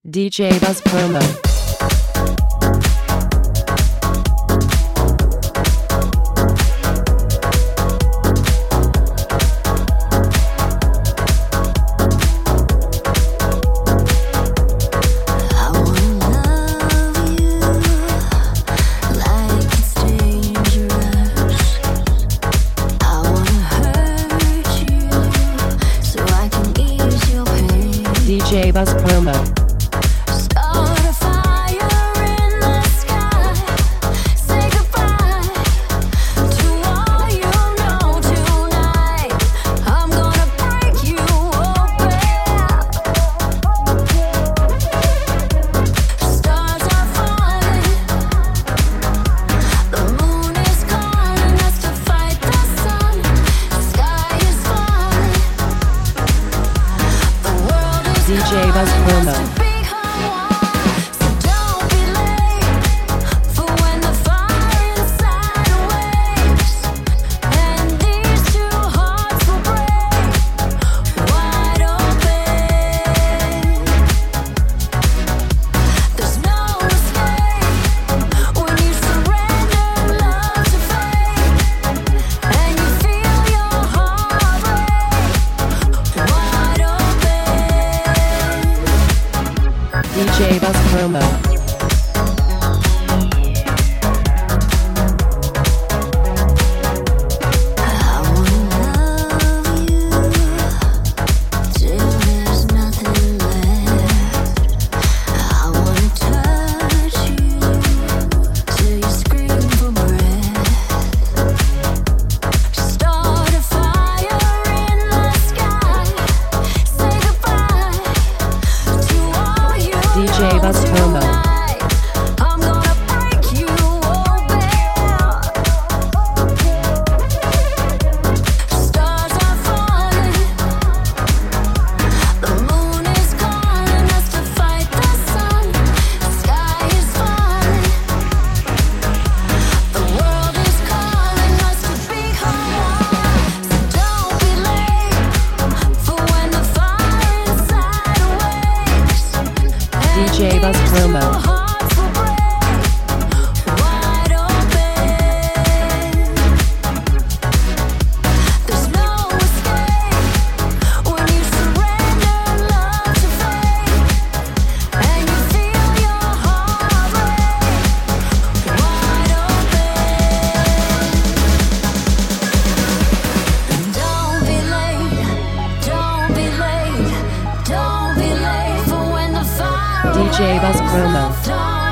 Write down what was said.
DJ Buzz Promo. DJ Buzz Promo. Start a fire in the sky. Say goodbye to all you know tonight. I'm gonna break you open. Stars are falling. The moon is calling us to fight the sun. Sky is falling. The world is DJ Buzz Promo. DJ Buzz Promo. DJ Buzz Promo. I'm gonna break you open. Stars are falling. The moon is calling us to fight the sun. Sky is falling. The world is calling us to be home. So don't be late for when the fire inside awakes. DJ Buzz Promo. DJ Buzz Promo.